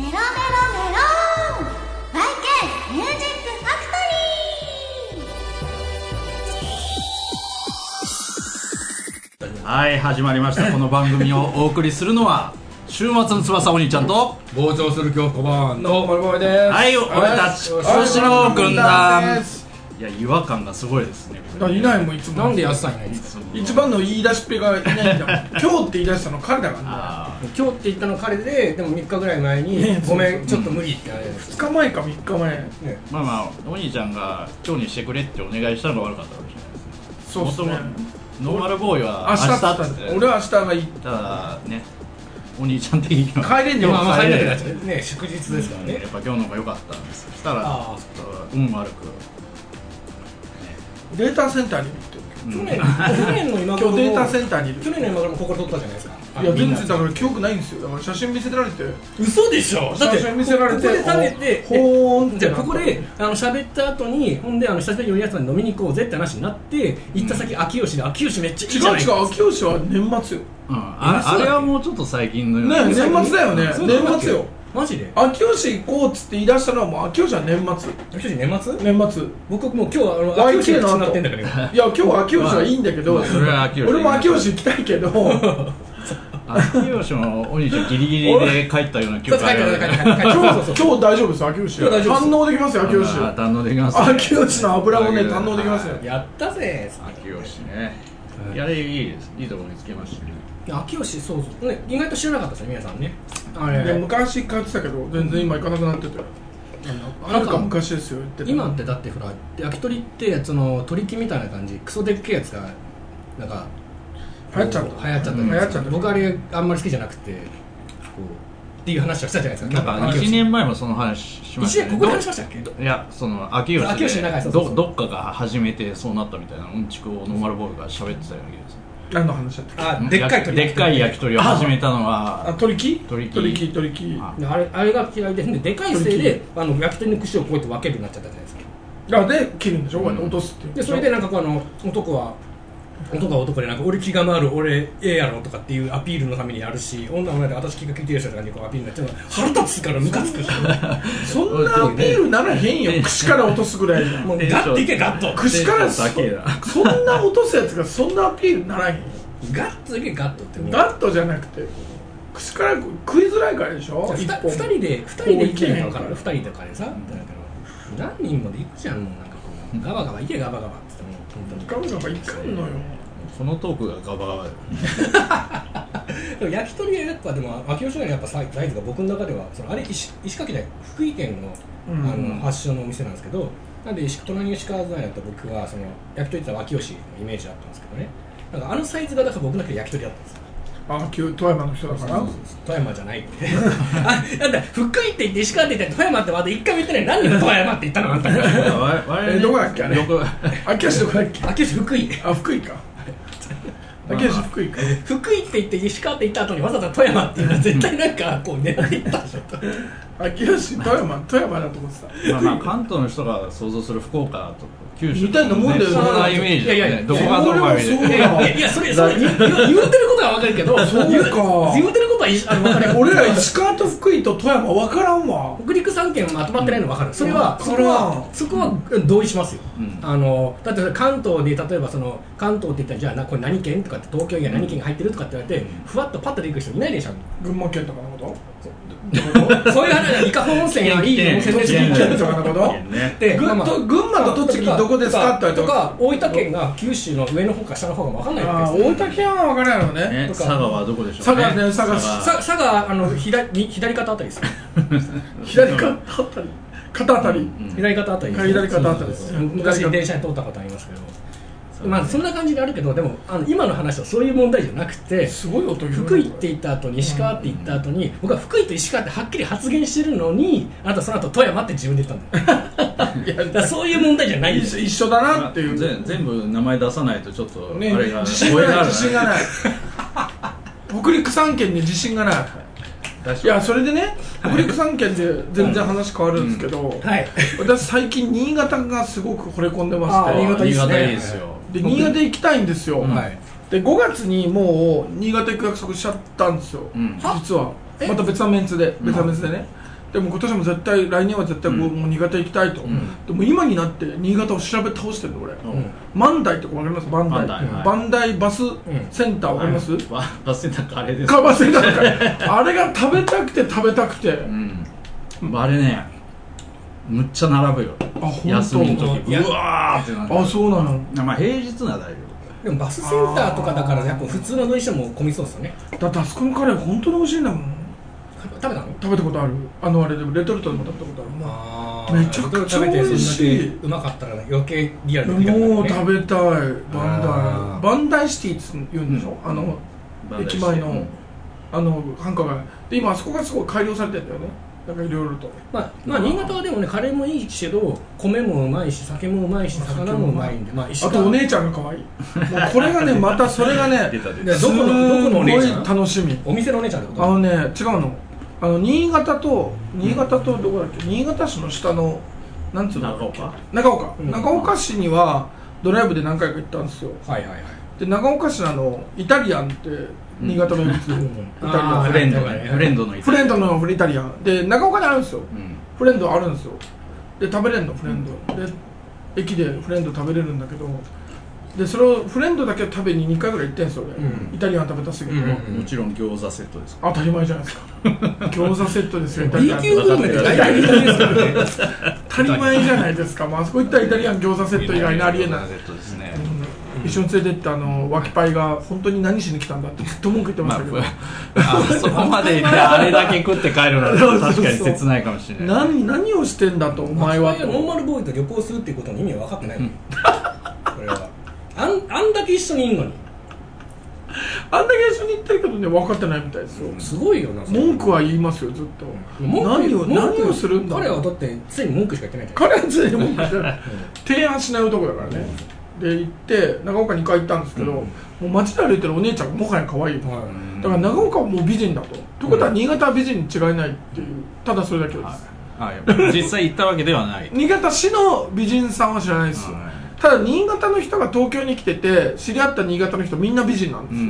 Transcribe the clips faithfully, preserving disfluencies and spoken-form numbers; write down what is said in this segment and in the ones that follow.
メロメロメロンバイケンミュージックファクトリー。 はい、始まりました。この番組をお送りするのは週末の翼お兄ちゃんと傍聴する今日小判の丸声です。 はい、俺たち星野軍団。いや、違和感がすごいですね。 いないもんいつも。 なんで安さんいないんですか。 一番の言い出しっぺがいないんだもん。今日って言い出したの彼だからね。今日って言ったの彼で、でもみっかぐらい前に、ね、ごめんちょっと無理ってあれです。 ふつかまえかみっかまえ、 ね、まあまあお兄ちゃんが今日にしてくれってお願いしたのが悪かったかもしれないですね。 そうですね。 ノーマルボーイは明日って言った。俺は明日がいい。 ただね、お兄ちゃん的には帰れんじゃん。 まあまあ帰れんじゃんね、祝日ですからね。 やっぱ今日の方が良かったんです。そしたらちょっと運悪くデータセンターに行ってる。 去年、去年の今頃今日データセンターにいる。 去年の今頃もここ撮ったじゃないですか。 いや全然だから記憶ないんですよ。だから写真見せられて。 嘘でしょ。だって写真見せられてここで食べて、 ほーんってじゃあここであの喋った後に、ほんであの久しぶりにおやつまで飲みに行こうぜって話になって、行った先秋吉で、秋吉めっちゃいいじゃないですか。 違う違う、秋吉は年末よ。 うん、あ, あれはもうちょっと最近のようなね、年末だよね。年末よ。 マジで秋吉行こうっつって言い出したのはもう秋吉は年末。 秋吉年末？ 年末。 僕もう今日はあの秋吉になってんだけど。いや今日は秋吉はいいんだけど、 それは秋吉俺も秋吉行きたいけど。 秋吉のお兄ちゃんギリギリで帰ったような記憶がある。 今日大丈夫です秋吉。堪能できますよ秋吉。 堪能できます。 秋吉の油もね堪能できますよ。 やったぜ。 秋吉ね。いや、いいです。いいところ見つけましたね。 秋吉、そうそうね、意外と知らなかったですね皆さんね。 あれ昔通ってたけど全然今行かなくなってて、はるか昔ですよ。 今ってだってほら焼き鳥ってその鳥木みたいな感じ、クソでっけえやつがなんか流行っちゃった流行っちゃった、うん、 流行っちゃった。 僕あれあんまり好きじゃなくてこうっていう話をしたじゃないですか。 なんかいちねんまえもその話しましたね。 いちねんここで話しましたっけ。 いや、その秋吉で秋吉長いそうそうそう ど, どっかが始めてそうなったみたいなうんちくをノーマルボーイが喋ってたような気がする。 何の話だったっけ。 あ、でっかい鳥でっかい焼き鳥を始めたのはあ、鳥木鳥木鳥木鳥木あれ、あれが嫌いで、でかいせいであの焼き鳥の串をこうやって分けるようになっちゃったじゃないですか。 あで切るんでしょ、こうやって落とすっていう。 でそれでなんかこうあの男は男は男でなんか俺気が回る俺ええやろとかっていうアピールのためにやるし、女は女で私気が利いてる人とかにこうアピールになっちゃうの腹立つからムカつくしそんなアピールならへんよ。串から落とすぐらいじゃん。 もうガッといけガッと串からそそんな落とすやつがそんなアピールならへんよ。 ガッといけガッとってガッとじゃなくて串から食いづらいからでしょ。 ふたふたりでふたりで行けへんのかな。ふたりとかでさ、何人もで行くじゃん。もうなんかこうガバガバいけガバガバって言ってもガバガバいかんのよ。 そのトークがガバガバだよでも焼き鳥はやっぱでも秋吉のやっぱサイズが僕の中ではそのあれ 石, 石垣で福井県 の,、うん、あの発祥のお店なんですけど、なんで隣の石川さんやった僕はその焼き鳥って言ったら秋吉のイメージだったんですけどね。なんかあのサイズがだから僕の中で焼き鳥だったんですよ。 あ、旧富山の人だから。 富山じゃないってあ、なんだ福井って言って石川って言って富山ってまだ一回も言ってない。何で富山って言ったのあんたえ、どこだっけあれ。秋吉どこだっけ。 秋吉福井。 あ、福井か。秋吉福井か。 福井って言って石川って言った後にわざわざ富山っていうのは絶対なんかこう狙っていったでしょ秋吉富山富山だと思ってた。 まあまあ関東の人が想像する福岡と九州みたいなもんだよね。 そんなイメージ。 いやいやいや、 どこがどこが見てる。 いやいや、それそれ言うてることはわかるけど、 そうか。 言うてることはあの分かる。 俺ら石川と福井と富山分からんわ。 北陸三県まとまってないの分かる。それはそれはそこは同意しますよ。あのだって関東で例えばその関東って言ったらじゃあなこれ何県とかって東京以外何県が入ってるとかって言われてふわっとパッとで行く人いないでしょ。 群馬県とかのこと。 そういう話、伊香保温泉やいい温泉ですよ。 栃木県とかのことで、群馬と栃木どこですかって言われてとか、大分県が九州の上の方か下の方か分かんないわけです。大分県は分からないのね。 佐賀はどこでしょう。 佐賀ね、佐賀市。 佐賀、あの、左、左肩あたりです。 左肩あたり肩あたり左肩あたり左肩あたりです。 昔電車に通ったことありますけど。まあそんな感じであるけど、でもあの今の話はそういう問題じゃなくて、 すごい音福井って言った後に石川って言った後に、僕は福井と石川ってはっきり発言してるのに、あなたその後富山って自分で言ったんだよ。いやだからそういう問題じゃないです。 一緒だなっていう。 全全部名前出さないとちょっとあね、 れが自信がない自信がない。北陸三県に自信がない。いやそれでね、北陸三県で全然話変わるんですけど、うんうん、はい、私最近新潟がすごく惚れ込んでまして。 新潟いいですね。 いいですよ。 で新潟行きたいんですよ、 うん、 はい、でごがつにもう新潟行く約束しちゃったんですよ、うん、実はまた別なメンツで、別なメンツでね、 でも今年も絶対来年は絶対こう、うん、もう新潟行きたいと、うん、でも今になって新潟を調べ倒してるの俺、うん、万代って分かります？万代万代バスセンター分かります？うん、 バスセンターカレーですか？バスセンターあれが食べたくて食べたくて、うん、 あれねむっちゃ並ぶよ。あ、休みの時うわーってなる。 あ、そうなの。 まあ平日なら大丈夫。 でもバスセンターとかだからやっぱ普通の乗りしても混みそうですよね。 だってあそこのカレー本当に美味しいんだもん。 食べたの？ 食べたことある。あのあれでもレトルトでも食べたことある。あめちゃくちゃ美味しい。 うまかったら余計リアルに、ね、もう食べたい。バンダイバンダイシティって言うんでしょ、うん、あの駅前の、うん、あの繁華街で今あそこがすごい改良されてるんだよね。なんかいろいろと、 まあ、まあ新潟はでもねカレーもいいけど米もうまいし酒もうまいし魚もうまいんで、まあ、 あとお姉ちゃんが可愛いもうこれがねまたそれがねどこのどこのお姉ちゃん？ 楽しみ。 お店のお姉ちゃんってこと？ あのね違うのあの新潟と新潟とどこだっけ、新潟市の下のなんつうの長岡長岡、うん、長岡市にはドライブで何回か行ったんですよ。 はいはいはい。 で長岡市のあのイタリアンって新潟名物、うん、イタリアンフレンドねフレンドのイタリアンフレンドのイタリアンで長岡にあるんですよ、うん、フレンドあるんですよ。で食べれるのフレンド、うん、で駅でフレンド食べれるんだけどでそれをフレンドだけ食べににかいぐらい行ってんすよ、うん、イタリアン食べたすぎて、うんうん、もちろん餃子セットですか？ 当たり前じゃないですか餃子セットですよ。 B 級グルメで大体ですからね当たり前じゃないですか、まあ、あそこ行ったらイタリアン餃子セット以外にありえない。 餃子セットですね、 うん一緒に連れてってあの脇パイが本当に何しに来たんだってずっと文句言ってましたけど、まあ、あそこまで行ってあれだけ食って帰るのは確かに切ないかもしれない。 何, 何をしてんだとお前は。 ノーマルボーイと旅行するっていうことの意味は分かってない、うん、これは あ, んあんだけ一緒にいるのにあんだけ一緒に行ってるけどね分かってないみたいですよ、 うん、すごいよな。 文句は言いますよずっと、うん、何を何をするんだ。 彼はだって常に文句しか言ってないじゃん。彼は常に文句してない提案しない男だからね、うんで行って長岡にかい行ったんですけど、うん、もう街で歩いてるお姉ちゃんがもはや可愛い、うん、だから長岡はもう美人だと、うん、ということは新潟は美人に違いないっていうただそれだけです、 はい、実際行ったわけではない新潟市の美人さんは知らないですよ、はい、ただ新潟の人が東京に来てて知り合った新潟の人みんな美人なんですよ、うん、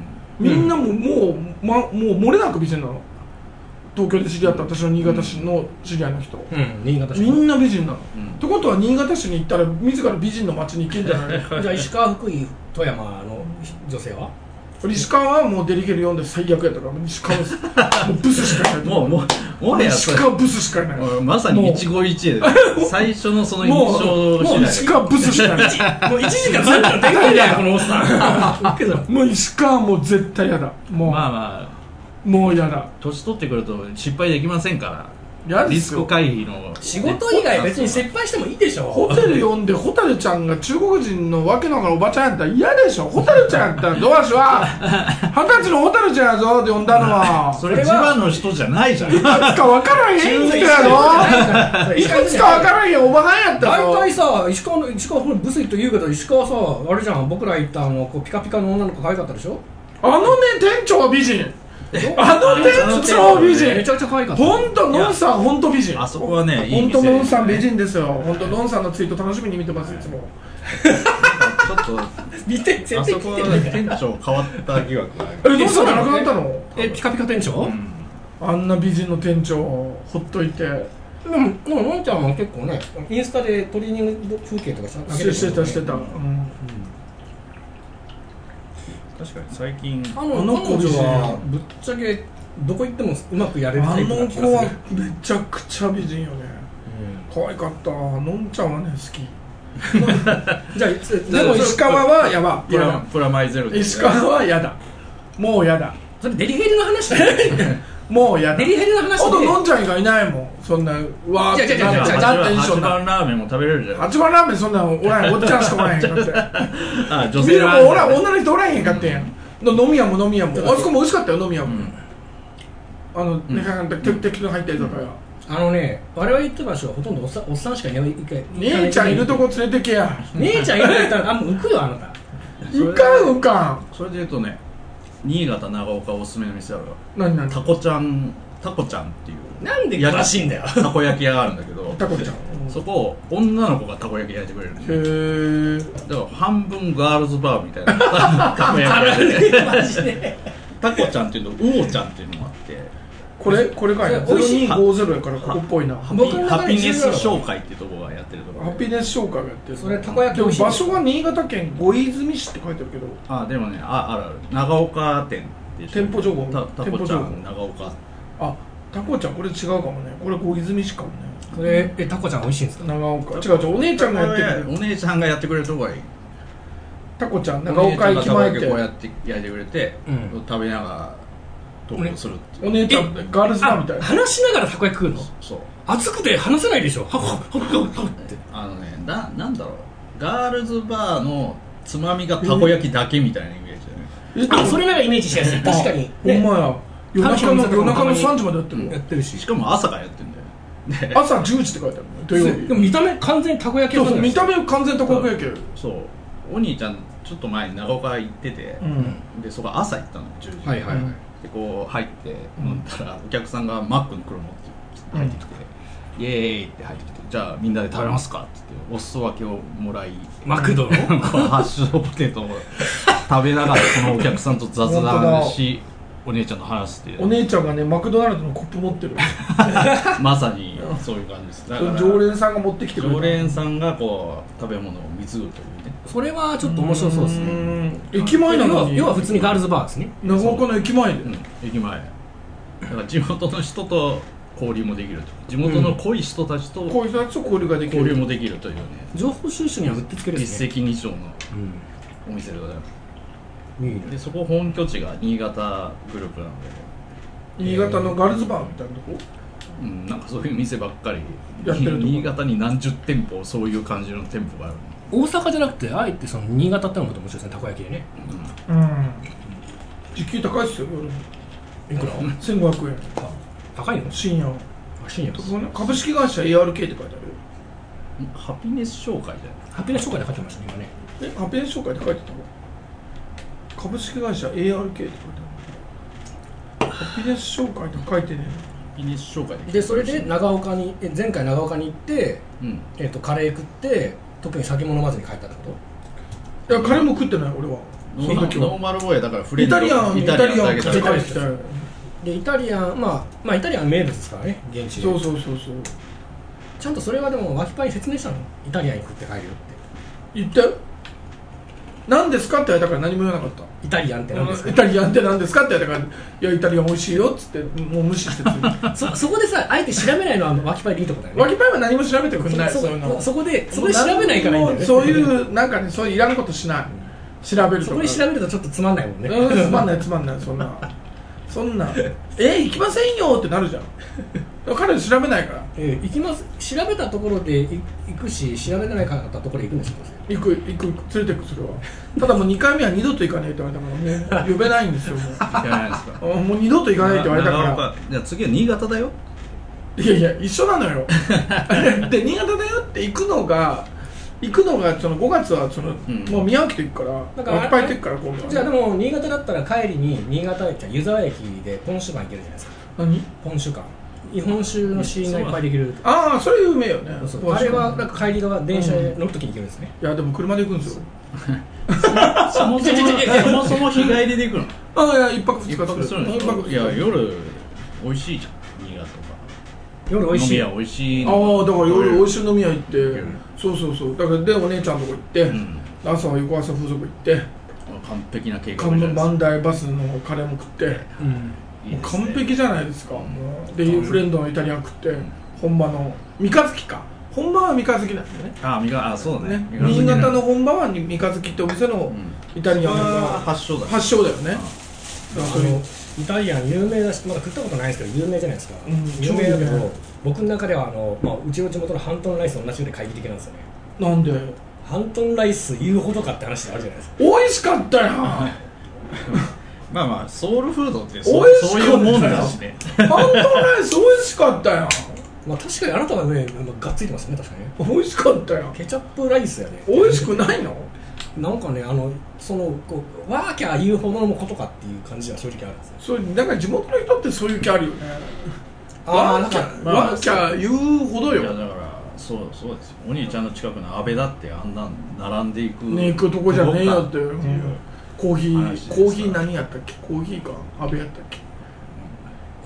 みんなももう、ま、もう漏れなく美人なの。東京で知り合った私の新潟市の知り合いの人、うん、新潟市みんな美人なの、うん、ってことは新潟市に行ったら自ら美人の街に行けんじゃないじゃあ石川福井富山の女性は石川はもうデリケル読んで最悪やったから石川もうブスしかいないもうもうもう石川ブスしかいないまさに一期一会で最初のその印象もう石川ブスしかいないもういちじかんさんじかんでかいんだよこのおっさんもう石川もう絶対やだもうまあまあもうやだ。 年取ってくると失敗できませんからリスク回避の仕事以外別に失敗してもいいでしょ。 ホテル呼んでホタルちゃんが中国人のわけのわからんおばちゃんやったら嫌でしょ。ホタルちゃんやったらドアシは二十歳のホタルちゃんやぞって呼んだのはそれ千葉の人じゃないじゃん。 いくつかわからへん人やろいくつかわからへんおばはんやったぞ。 大体さ石川の石川ブスイと言うけど石川さあれじゃん僕ら行ったあのこうピカピカの女の子可愛かったでしょ。 あのね店長は美人あの店長美人めちゃくちゃ可愛かった。 本当ノンさん本当美人。 あそこはね本当ノンさん美人ですよ。本当ノンさんのツイート楽しみに見てますいつも。 ちょっと見てあそこは店長変わった疑惑がある。えノンさんがなくなったの？ えピカピカ店長？うん、 あんな美人の店長ほっといて。でものんちゃんも結構ねインスタでトレーニング風景とかしてしてたしてた。うん確かに最近あの子はぶっちゃけどこ行ってもうまくやれるタイプな気がする。 あの子はめちゃくちゃ美人よね、うん、可愛かった。のんちゃんはね好きじゃあでも石川はやばプラプラマイゼロで石川はやだもうやだそれデリヘルの話もうやだデリヘルの話であとのんちゃん以外いないもんそんなうわーってなって八番ラーメンも食べれるじゃん。 八番ラーメンそんなおらへんおっちゃんしかおらへんかってあ女性ラーメンもおら女の人おらへんかってん飲み屋も飲み屋もあそこも美味しかったよ飲み屋も、うん、あのねかん適当に入ったりとかよ。 あのね我々行ってた場所はほとんどおっさん、おっさんしかいない。 姉ちゃんいるとこ連れてけや。 姉ちゃんいるとこ行ったらあんま浮くよあなた。 浮かん浮かん。 それで言うとね新潟長岡おすすめの店あるわ。 何何タコちゃんタコちゃんっていうなんで詳しいんだよたこ焼き屋があるんだけどタコちゃんそこ女の子がたこ焼き焼いてくれるんで、へえ。だから半分ガールズバーみたいなたこ焼き屋でマジでタコちゃんっていうのウオちゃんっていうのもあってこれこれかいなゼロにごゼロやからここっぽいな。 ハピハピネス紹介っていうところがやってるところ。 ハピネス紹介がやってる。 それたこ焼きでも場所が新潟県小泉市って書いてあるけど。 あでもねああるある長岡店っていう店舗情報。 たたこちゃん長岡。 あたこちゃんこれ違うかもね。これ小泉市かもね。 これえたこちゃん美味しいんですか。 長岡違う違うお姉ちゃんがやってくれる。 お姉ちゃんがやってくれるとこがいい。 たこちゃん長岡駅前ってこうやって焼いてくれて、うん、食べながらトークするってお姉ちゃんガールズバーみたいな。 話しながらたこ焼き食うの。 そう熱くて話せないでしょ。はっはっはっはってあのねななんだろうガールズバーのつまみがたこ焼きだけみたいなイメージだね。 あそれならイメージしやすい。確かにほんまや夜中の夜中のさんじまでやってる。 やってるししかも朝からやってるんだよ。 朝じゅうじって書いてあるね土曜日。 でも見た目完全にたこ焼き。 そうそう見た目完全にたこ焼きやけど。 そうお兄ちゃんちょっと前に長岡行ってて、うん、でそこ朝行ったのじゅうじ、 はいはいはい、 でこう入って飲んだら、うん、お客さんがマックの黒持って入ってきて、うん、イエーイって入ってきてじゃあみんなで食べますかって言ってお裾分けをもらいマクドのハッシュドポテトを食べながらそのお客さんと雑談しお姉ちゃんの話してお姉ちゃんがねマクドナルドのコップ持ってるまさにそういう感じです。だから常連さんが持ってきてくれる。 常連さんがこう食べ物を貢ぐというね。 それはちょっと面白そうですね。 駅前なのに要は普通にガールズバーですね。 長岡の駅前で、 うん、駅前だから地元の人と交流もできると地元の濃い人たちと、うん、 濃い人たちと交流ができる交流もできるというね情報収集にはうってつけですね。 一石二鳥のお店でございます、うん、いいね、でそこ本拠地が新潟グループなので新潟のガールズバーみたいなとこ、 うん、なんかそういう店ばっかりやってるとこ。 新潟に何十店舗そういう感じの店舗がある。 大阪じゃなくてあえてその新潟ってのも面白いですね。たこ焼きでね。 うん、うん、時給高いっすよ夜。いくらせんごひゃくえん。 高いの。 深夜。 深夜株式会社 エーアールケー って書いてある。 ハピネス紹介じゃない。 ハピネス紹介で書いてましたね今ね。 えハピネス紹介って書いてたの。株式会社 エーアールケー って書いてある。ハピネス紹介って書いてね。 ハピネス紹介 で, でそれで長岡に前回長岡に行って、うんえー、とカレー食って特に酒も飲まずに帰ったってこと。 いやカレーも食ってない俺は。 ノーマルボーイだからフレンドイタリアンイタリアンだけ食べたりしてでイタリアンまあまあイタリアン名物ですからね現地で。 そうそうそうそう。 ちゃんとそれはでも脇パンに説明したの。イタリアンに食って帰るよって言ったよ。何ですかって言われたから何も言わなかった。 イタリアンって何ですか。 イタリアンって何ですかって言われたからいやイタリアン美味しいよっつってもう無視してそ, そこでさあえて調べないのは脇パイでいいとこだよね。 脇パイは何も調べてくんない。 そ, そういうのそ, そこでそこで調べないからいいんだよね。 そういうなんかねそういういらんことしない、うん、調べるとかそこで調べるとちょっとつまんないもんね、 うん、つまんないつまんないそんなそんなえ行きませんよってなるじゃん。彼は調べないから、 えー、行きます調べたところで行くし調べないかったところで行くんですよ。 行く行く連れてくそれは。ただもうにかいめは二度と行かないって言われたからもう呼べないんですよ。もう行かないですか。 もう二度と行かないって言われたからじゃあ次は新潟だよ。 いやいや一緒なのよで新潟だよって行くのが行くのがそのごがつはその、うん、もう宮脇と行くからだからいっぱい行ってくから今度は。 じゃあでも新潟だったら帰りに新潟駅湯沢駅でポン酒館行けるじゃないですか。 何ポン酒館日本酒の試飲がいっぱいできる。 ああそれ有名よね。 あれはなんか帰り側電車に乗るときに行けるんですね、 うん、いやでも車で行くんですよそもそもそもそも日帰りで行くの。 ああいや一泊二日するの。いや夜美味しいじゃん新潟とか。 夜美味しい飲み屋美味しい。 ああだから夜美味しい飲み屋行って、うん、そうそうそうだからでお姉ちゃんのとこ行って、うん、朝は横朝風俗行って完璧な計画じゃないですか。 バンダイバスのカレーも食って、うんもう完璧じゃないですか。もうでフレンドのイタリアン食って、うん、本場の三日月か本場は三日月なんだよね。 ああそうだね。 新潟の本場は三日月ってお店のイタリアンが発祥だ発祥だよね。 あのイタリアン有名だしまだ食ったことないですけど有名じゃないですか、うん、有名だけど僕の中ではあの、まあ、うちの地元のハントンライスと同じように懐疑的なんですよね。 なんでハントンライス言うほどかって話あるじゃないですか。 美味しかったよまあまあソウルフードってそういうもんだしね。 ハントンライス美味しかったよまあ確かにあなたはねがっついてますね。確かに美味しかったよ。 ケチャップライスやね。 美味しくないのなんかねあのそのこうワーキャー言うほどのことかっていう感じは正直あるんですよ。 そうだから地元の人ってそういう気あるよね。 あワーキャー、まあ、ワーキャー言うほどよ。 いやだからそうそうですよ。お兄ちゃんの近くの安倍だってあんな並んでいくね行くとこじゃねえよって、うん、コーヒーコーヒー何やったっけコーヒーか安倍やったっけ、 コ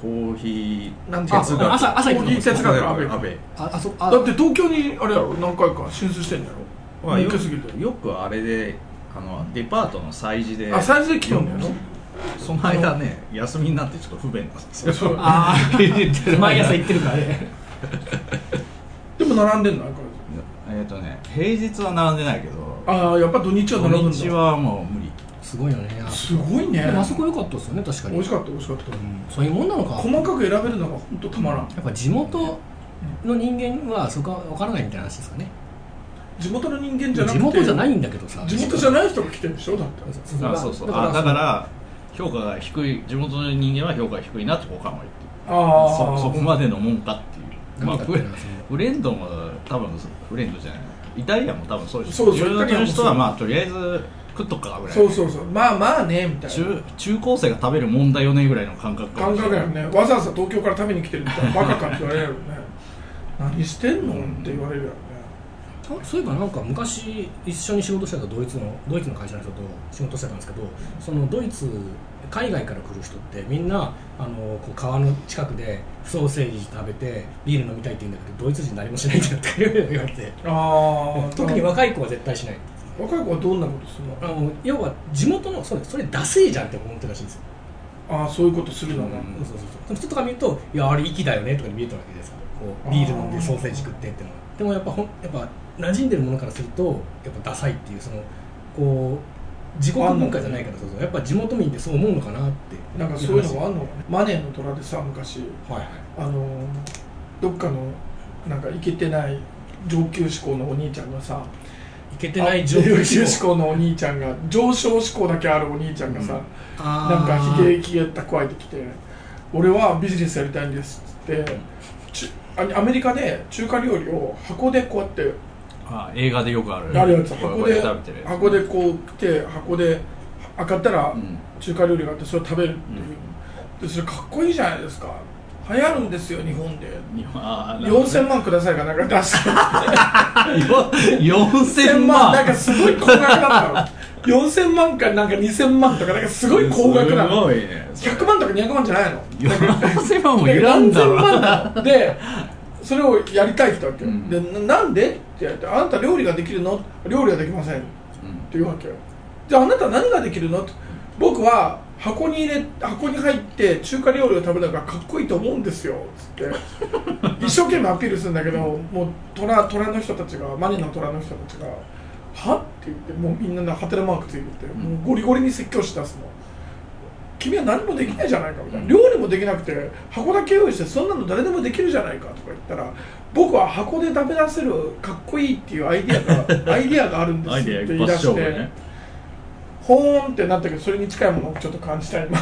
コーヒーなん哲学朝朝行くのコーヒー哲学安倍安倍ああそあだって東京にあれやろ何回か進出してんだよまあよ儲けすぎてよくあれであのデパートの催事であサイズで来よんだよなその間ね休みになってちょっと不便なんですよそうあー毎朝行ってるからねでも並んでんのえっとね平日は並んでないけどああやっぱ土日は並ぶんだ土日はもう無理すごいよねすごいねでもあそこ良かったですよね確かに美味しかった美味しかった、 うんそういうもんなのか細かく選べるのが本当たまらん、 やっぱ地元の人間はそこは分からないみたいな話ですかね地元の人間じゃなくて地元じゃないんだけどさ地元じゃない人が来てるでしょだってあそうそうだからあだから評価が低い地元の人間は評価が低いなって他も言ってああそそこまでのもんかっていうまあフレなんだっけなそのフレンドも多分フレンドじゃないイタリアンも多分そうですそうそう中学の人はまあとりあえず食っとくかぐらいそうそうそうまあまあねみたいな中中高生が食べるもんだよねぐらいの感覚か感もしれない覚やよねわざわざ東京から食べに来てるみたいなバカかって言われるよね何してんのって言われるよねあそういえばなんか昔一緒に仕事してたドイツのドイツの会社の人と仕事してたんですけどそのドイツ海外から来る人ってみんなあのこう川の近くでソーセージ食べてビール飲みたいって言うんだけどドイツ人何もしないんだって言われてああ特に若い子は絶対しない若い子はどんなことするのあの要は地元のそれそれダセえじゃんって思ってるらしいんですよああそういうことするのな、 うんそうそうそうその人とか見るといやあれ息だよねとかに見えたわけですからこうビール飲んでソーセージ食ってっていうのはでもやっぱほんやっぱ馴染んでるものからするとやっぱダサいっていうそのこう自国文化じゃないからそうそうやっぱ地元民ってそう思うのかなってなんかそういうのがあんのかねマネーの虎でさ昔はいはいあのどっかのなんかイケてない上級志向のお兄ちゃんがさいけてない上上級級志向のお兄ちゃんが上昇志向だけあるお兄ちゃんがさ、 ななんかひげひげた加えてきて俺はビジネスやりたいんですっつってちアメリカで中華料理を箱でこうやってあ映画でよくあるあるやつこうこう箱で食べてるやつ箱でこう来て箱で開かったらうん中華料理があってそれを食べるっていう、でそれかっこいいじゃないですか流行るんですよ日本で日本あーよんせんまんくださいかなんか出してよんせんまんなんかすごい高額だったのよんせんまんかなんかにせんまんとかなんかすごい高額なすのごいねひゃくまんとかにひゃくまんじゃないのよんせんまんもいらんだろ何千万だでそれをやりたいって言ったわけよ、 うんでななんでって言われてあなた料理ができるの料理はできませんって言うわけよじゃああなたは何ができるのって僕は箱に入れ箱に入って中華料理を食べるのがかっこいいと思うんですよつって一生懸命アピールするんだけどもう虎虎の人たちがマネの虎の人たちがはって言ってもうみんなハテナマークついてて、 うんもうゴリゴリに説教しだすの君は何もできないじゃないかみたいな、 うん料理もできなくて箱だけ用意してそんなの誰でもできるじゃないかとか言ったら僕は箱で食べ出せるかっこいいっていうアイディアがアイディアがあるんですアイってデア一発言い出して、 勝負ねほーんってなったけどそれに近いものをちょっと感じたい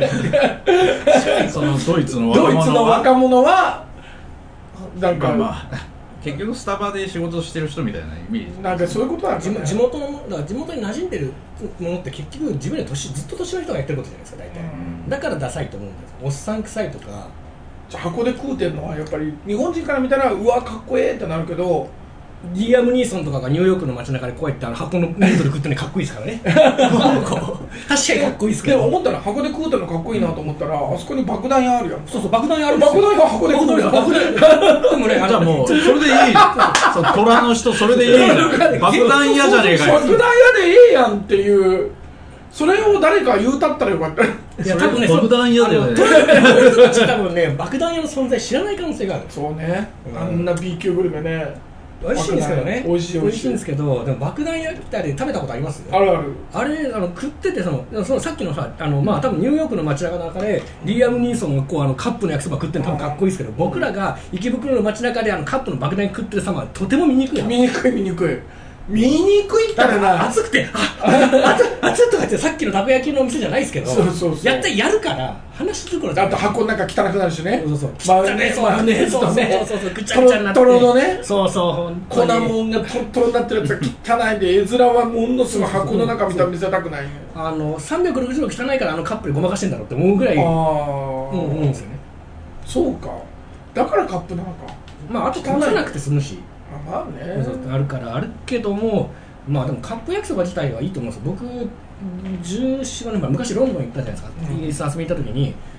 そのドイツのドイツの若者は若者はなんか、 まあまあ結局スタバで仕事してる人みたいなイメージなんかそういうことなん地かね地元のだから地元に馴染んでるものって結局自分より年ずっと年の人がやってることじゃないですか大体、 うんだからダサいと思うんですおっさん臭いとか箱で食うてるのはやっぱり日本人から見たらうわかっこええってなるけどリアム・ニーソンとかがニューヨークの街中でこうやってあの箱のヌードル食ってるのかっこいいですからね確かにかっこいいですけどでも思ったら箱で食うてるのかっこいいなと思ったら、あそこに爆弾屋あるやんそうそう爆弾屋あるんですよ爆弾屋箱で食うてる爆弾でもねじゃあもうそれでいいそう虎の人それでいいじゃん爆弾嫌じゃねえかよ爆弾屋でええやんっていうそれを誰か言うたったらよかったいや多分ね爆弾屋だよね多分ね爆弾屋の存在知らない可能性があるそうね、 うんあんな B 級グルメね美味しいんですけどね美味しい美味しいんですけどでも爆弾屋ってあれ食べたことありますあるあるあれあの食っててそのそのさっきのさあのまあ多分ニューヨークの街中の中でリアム・ニーソンがこうあのカップの焼きそば食ってるの多分かっこいいですけど僕らが池袋の街中であのカップの爆弾食ってる様はとても醜いの見にくい見にくい見にくいっただからな暑くてあ熱熱とかってさっきのたこ焼きのお店じゃないですけどそうそうそうやったらやるから話するからあと箱の中汚くなるしねそうそうマヨネーズマヨネーズとねそうそうそうぐちゃぐちゃになってトロトロのねそうそう本粉当にもんがトロトロになってるやつが汚いで絵面はものすごい箱の中見たら見せたくないねあのさんびゃくろくじゅうど汚いからあのカップでごまかしてんだろうって思うぐらいああうん思うんですよねそうかだからカップなのかまああとこさなくて済むしあまあねあるからあるけどもまあでもカップ焼きそば自体はいいと思うんですよ僕じゅうよん、ごねんまえ昔ロンドン行ったじゃないですか、 うんイギリス遊びに行った時に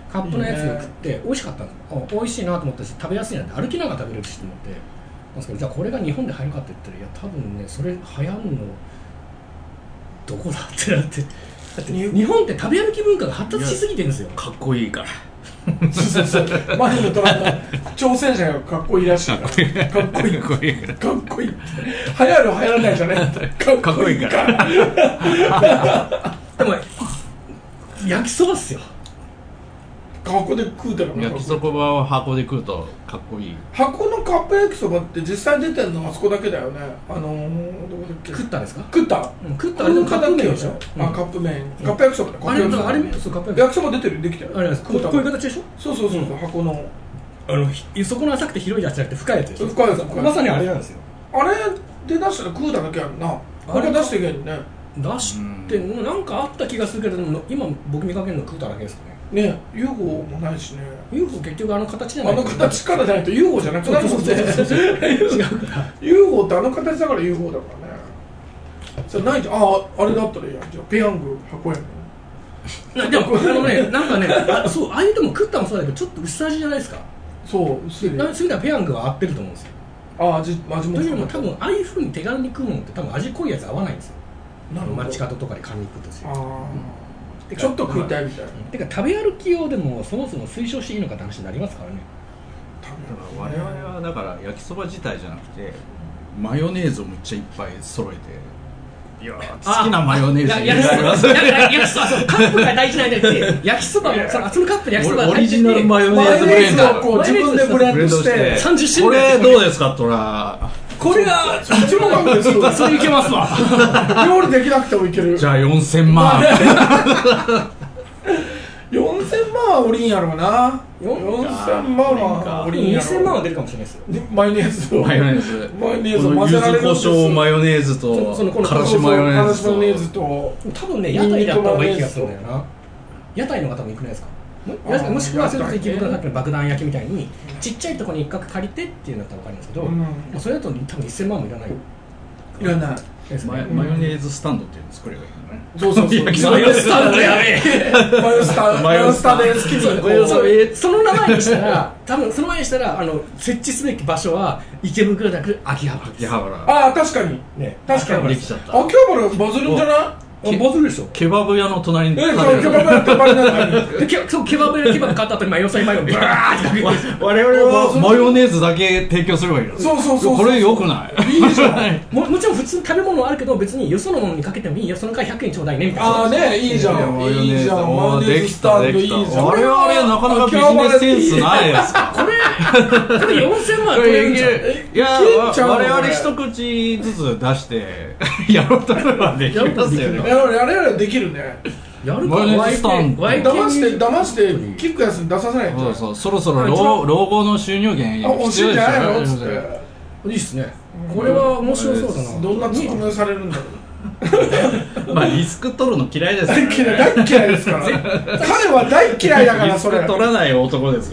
カップのやつを食って美味しかったんですよ。あ美味しいなと思って食べやすいなって歩きながら食べれるしと思ってですけど、じゃあこれが日本で流行るかって言ったらいや多分ねそれ流行るのどこだってなって、だって日本って食べ歩き文化が発達しすぎてるんですよ。 かっこいいからそうそうそうマリのトランの挑戦者がかっこいいらしいからかっこいいかっこいいかっこいいかっこいい流行る流行らないじゃねかっこいいからでも焼きそばっすよ。 箱で食うてるの焼きそばを箱で食うとかっこいい。 箱のカップ焼きそばって実際出てるのあそこだけだよね。あのー、どこだっけ食ったんですか。 食った、 うん、食ったあれでもカップ麺でしょ、 うん、あカップ麺、うん、カップ焼きそばだ、 あれあれそうカップ焼きそば出てるできてるあれですこういう形でしょ。 そうそうそう、うん、箱のあの底の浅くて広いやつじゃなくて深いやつでしょ。 深いやつまさにあれなんですよ。 あれで出したら食うただけやんな。あれ出していけんね。 出してなんかあった気がするけど今僕見かけるの食うただけですかね。 ね、ユーフォー もないしね。 ユーフォー 結局あの形じゃない。 あの形からないと ユーフォー じゃなくなるもんね。違うから。ユーフォー ってあの形だから ユーフォー だからね。それないじゃん。ああ、あれだったらいいやん。じゃあペヤング箱やん。 でもあのね、なんかね、あそうああいうでも食ったもそうだけどちょっと薄味じゃないですか。 そう薄い。 そういう意味ではペヤングは合ってると思うんですよ。 あ味味も。 というよりも多分ああいう風に手軽に食うものって多分味濃いやつ合わないんですよ。なるほど。街角とかで買いに行くとする。ああ。ちょっと食いたいみたいな。てか食べ歩き用でもそもそも推奨していいのかって話になりますからね。 我々はだから焼きそば自体じゃなくてマヨネーズをめっちゃいっぱい揃えて、いや好きなマヨネーズ入れられます。 焼きそばカップが大事なんじゃなくて焼きそばそのそのカップで焼きそばがオリジナルマヨネーズブレンダーを自分でブレンドしてさんじゅっしゅこるい。 れどうですかトラ。 これがそっちの方がですよ。 それいけますわ。 料理できなくてもいける。 じゃあよんせんまんよんせんまんはおりんやろうな。よんせんまんはおりんやろう。 にせんまんは出るかもしれないですよ。 マヨネーズをマヨネーズマヨネーズを混ぜられるんです。 柚子胡椒マヨネーズとからしマヨネーズとからしマヨネーズと多分ね屋台だった方がいい気がするんだよな。屋台の方もいくないですか。もしくはそれこそ池袋のさっきの爆弾焼きみたいにちっちゃいところに一角借りてっていうのだったら分かるんですけど、うん、それだと多分せんまんもいらない。 いらない。 マヨネーズスタンドっていうの作ればいいのね。 そうそうそう。 マヨスタンドやべえ。 マヨスタマヨスタで好きにその名前にしたら多分その前にしたらあの設置すべき場所は池袋じゃなく秋葉原。 秋葉原。 ああ確かにね。確かにできちゃった。 秋葉原バズるんじゃない？ バズるでしょ。 ケバブ屋の隣に。 え、そうケバブ屋の隣になってる。そうケバブ屋のケバブ買った後にマヨサイマヨブワーって我々はマヨネーズだけ提供すればいいの。 そうそうそう。 これ良くない？ いいじゃん。 ももちろん普通食べ物はあるけど別によそのものにかけてもいいよ。その代ひゃくえんちょうだいねみたいな。 ああねいいじゃん。いいじゃん。マヨネーズスタンドいいじゃん。 我々なかなかビジネスセンスないですか。 これこれよんせんまん取れるんじゃん。 いや我々一口ずつ出してやろうと思えばできますよね。 やれやれできるね。 やるか。 マヨネーズスタンド騙して騙してキックやつに出させないと。 そうそうそろそろ老老後の収入源欲しいんじゃないのつって。 いいっすね。これは面白そうだな。 どんなツッコミをされるんだろう。まあリスク取るの嫌いですからね。 大嫌いですから。彼は大嫌いだからそれ。 リスク取らない男ですから。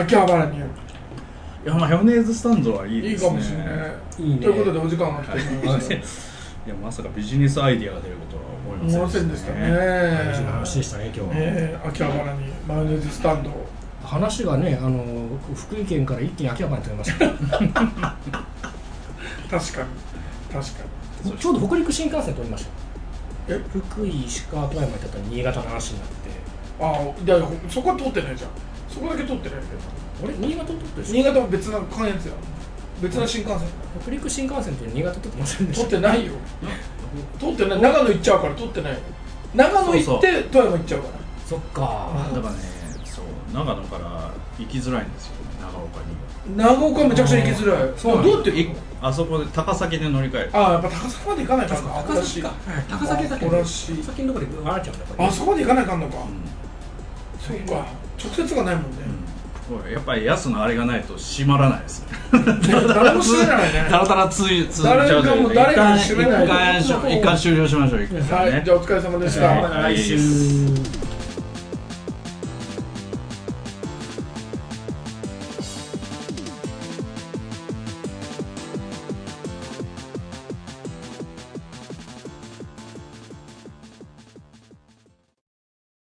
秋葉原に。 いやマヨネーズスタンドはいいですね。 いいかもしれない。ということでお時間が来てしまいました。 いやまさかビジネスアイディアが出ることは思いませんでしたね。 大事な話でしたね今日は。 えー、秋葉原にマヨネーズスタンド。 話がねあの福井県から一気に秋葉原に飛びました。 確かに確かに。ちょうど北陸新幹線通りました。 え福井石川富山行った後に新潟の話になって。 ああいやそこは通ってないじゃん。そこだけ通ってないけど。 俺新潟通ってる。 新潟は別な関越や。別な新幹線。 北陸新幹線って新潟通ってませんでした。 通ってないよ。通ってない。長野行っちゃうから通ってない。長野行って富山行っちゃうから。 そっか。 だからね、そう長野から行きづらいんですよ。長岡に。 長岡めちゃくちゃ行きづらい。そうどうやって行くの？ あそこで高崎で乗り換える。 ああやっぱ高崎まで行かないかんか。 高崎か。高崎だけど。先のとこで笑っちゃうんだ。 あそこまで行かないかんのか。そうか。直接がないもんね。 やっぱり安のあれがないと閉まらないですね。 誰も閉めないね。 たらたらついついちゃう。誰かも誰か閉めない。 一回終了しましょう。 はい、じゃあお疲れ様でした。 来週。